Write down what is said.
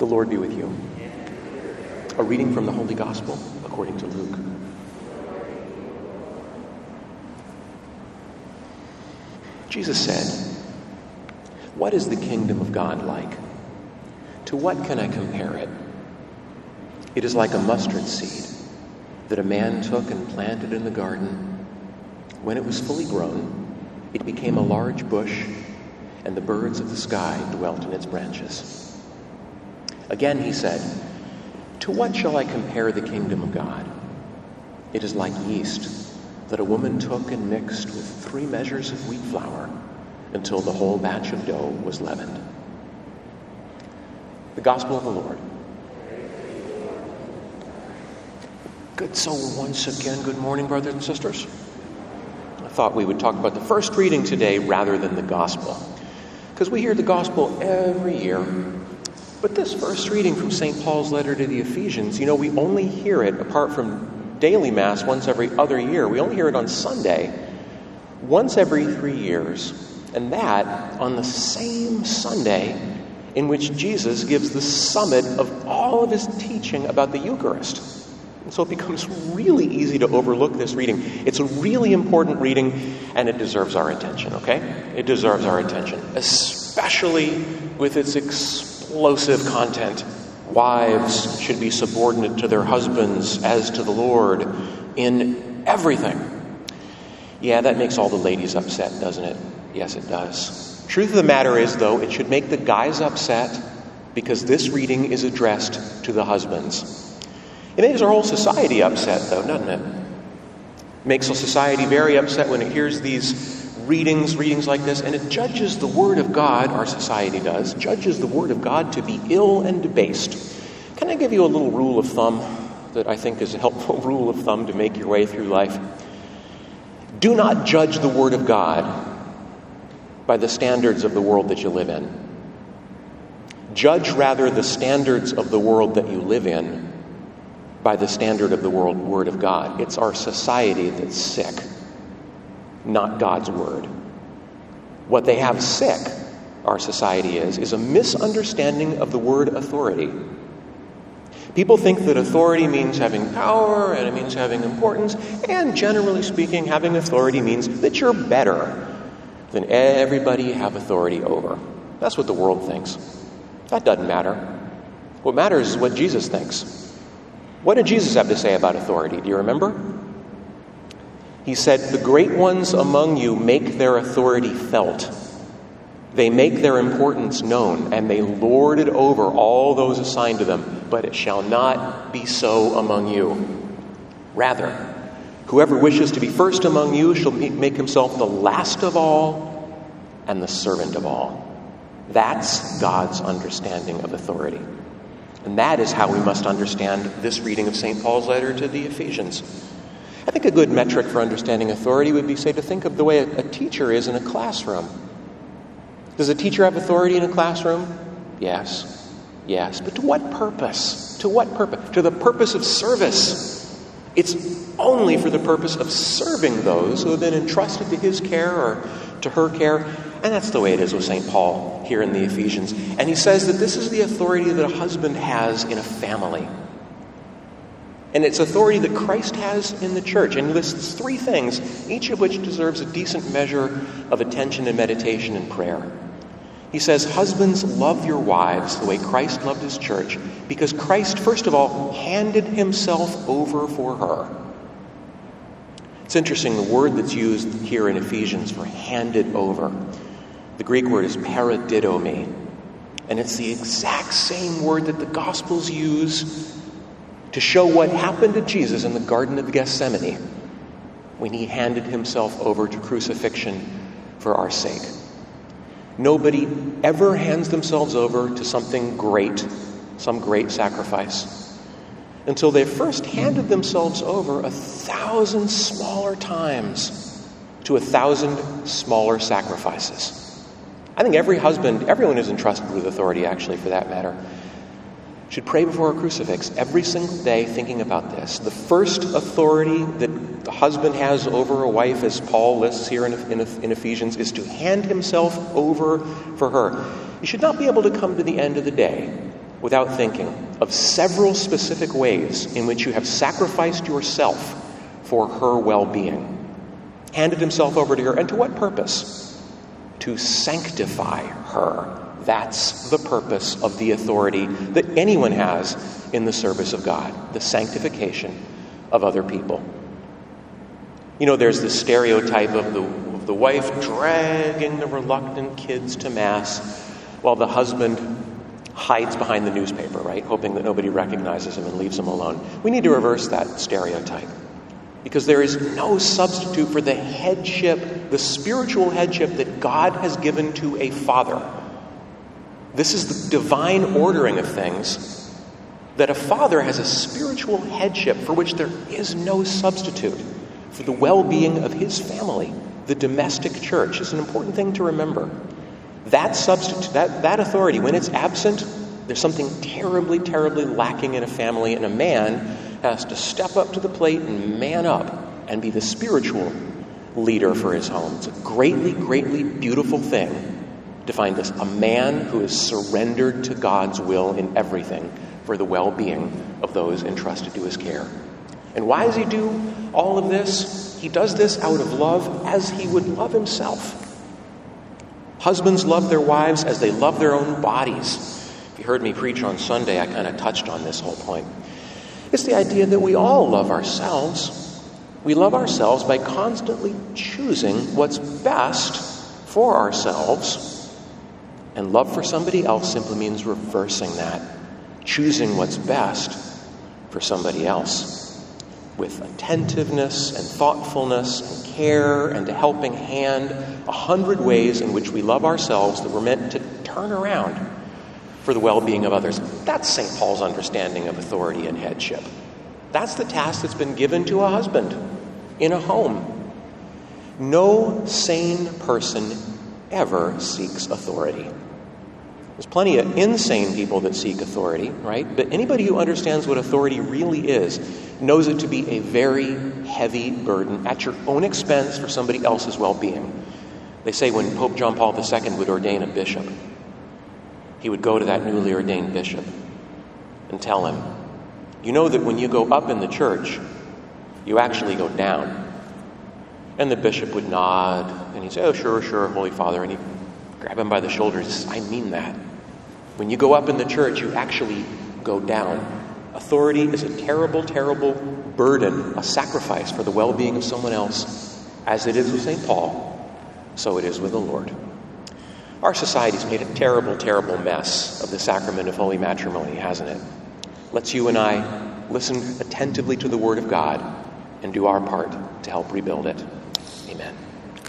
The Lord be with you. A reading from the Holy Gospel according to Luke. Jesus said, "What is the kingdom of God like? To what can I compare it? It is like a mustard seed that a man took and planted in the garden. When it was fully grown, it became a large bush, and the birds of the sky dwelt in its branches." Again he said, "To what shall I compare the kingdom of God? It is like yeast that a woman took and mixed with 3 measures of wheat flour until the whole batch of dough was leavened." The Gospel of the Lord. Good. So once again, good morning, brothers and sisters. I thought we would talk about the first reading today rather than the Gospel, because we hear the Gospel every year. But this first reading from St. Paul's letter to the Ephesians, we only hear it, apart from daily Mass once every other year, we only hear it on Sunday, once every 3 years, and that on the same Sunday in which Jesus gives the summit of all of his teaching about the Eucharist. And so it becomes really easy to overlook this reading. It's a really important reading, and it deserves our attention, okay? It deserves our attention, especially with its explosive content. Wives should be subordinate to their husbands as to the Lord in everything. Yeah, that makes all the ladies upset, doesn't it? Yes, it does. Truth of the matter is, though, it should make the guys upset because this reading is addressed to the husbands. It makes our whole society upset, though, doesn't it? It makes our society very upset when it hears these readings like this, and it judges the Word of God, our society does, judges the Word of God to be ill and debased. Can I give you a little rule of thumb that I think is a helpful rule of thumb to make your way through life? Do not judge the Word of God by the standards of the world that you live in. Judge rather the standards of the world that you live in by the standard of the Word of God. It's our society that's sick, not God's Word. What they have sick, our society is a misunderstanding of the word authority. People think that authority means having power, and it means having importance, and generally speaking, having authority means that you're better than everybody you have authority over. That's what the world thinks. That doesn't matter. What matters is what Jesus thinks. What did Jesus have to say about authority? Do you remember? He said, "The great ones among you make their authority felt. They make their importance known, and they lord it over all those assigned to them. But it shall not be so among you. Rather, whoever wishes to be first among you shall make himself the last of all and the servant of all." That's God's understanding of authority. And that is how we must understand this reading of St. Paul's letter to the Ephesians. I think a good metric for understanding authority would be, say, to think of the way a teacher is in a classroom. Does a teacher have authority in a classroom? Yes. But to what purpose? To what purpose? To the purpose of service. It's only for the purpose of serving those who have been entrusted to his care or to her care. And that's the way it is with St. Paul here in the Ephesians. And he says that this is the authority that a husband has in a family. And it's authority that Christ has in the church. And he lists 3 things, each of which deserves a decent measure of attention and meditation and prayer. He says, "Husbands, love your wives the way Christ loved his church, because Christ, first of all, handed himself over for her." It's interesting, the word that's used here in Ephesians for handed over, the Greek word is paradidomi. And it's the exact same word that the Gospels use to show what happened to Jesus in the Garden of Gethsemane when he handed himself over to crucifixion for our sake. Nobody ever hands themselves over to something great, some great sacrifice, until they've first handed themselves over 1,000 smaller times to 1,000 smaller sacrifices. I think every husband, everyone who's entrusted with authority, actually, for that matter, should pray before a crucifix every single day thinking about this. The first authority that the husband has over a wife, as Paul lists here in Ephesians, is to hand himself over for her. You should not be able to come to the end of the day without thinking of several specific ways in which you have sacrificed yourself for her well-being, handed himself over to her, and to what purpose? To sanctify her. That's the purpose of the authority that anyone has in the service of God, the sanctification of other people. You know, there's this stereotype of the wife dragging the reluctant kids to Mass while the husband hides behind the newspaper, right? Hoping that nobody recognizes him and leaves him alone. We need to reverse that stereotype, because there is no substitute for the headship, the spiritual headship that God has given to a father. This is the divine ordering of things, that a father has a spiritual headship for which there is no substitute for the well-being of his family. The domestic church is an important thing to remember. That substitute, that authority, when it's absent, there's something terribly, terribly lacking in a family, and a man has to step up to the plate and man up and be the spiritual leader for his home. It's a greatly, greatly beautiful thing to find this, a man who is surrendered to God's will in everything for the well-being of those entrusted to his care. And why does he do all of this? He does this out of love, as he would love himself. Husbands love their wives as they love their own bodies. If you heard me preach on Sunday, I kind of touched on this whole point. It's the idea that we all love ourselves. We love ourselves by constantly choosing what's best for ourselves. And love for somebody else simply means reversing that, choosing what's best for somebody else, with attentiveness and thoughtfulness and care and a helping hand, 100 ways in which we love ourselves that we're meant to turn around for the well-being of others. That's St. Paul's understanding of authority and headship. That's the task that's been given to a husband in a home. No sane person ever seeks authority. There's plenty of insane people that seek authority, right? But anybody who understands what authority really is knows it to be a very heavy burden at your own expense for somebody else's well-being. They say when Pope John Paul II would ordain a bishop, he would go to that newly ordained bishop and tell him, you know that when you go up in the church, you actually go down. And the bishop would nod, and he'd say, oh, sure, Holy Father, and he'd grab him by the shoulders. I mean that. When you go up in the church, you actually go down. Authority is a terrible, terrible burden, a sacrifice for the well-being of someone else. As it is with St. Paul, so it is with the Lord. Our society's made a terrible, terrible mess of the sacrament of holy matrimony, hasn't it? Let's you and I listen attentively to the Word of God and do our part to help rebuild it. Amen.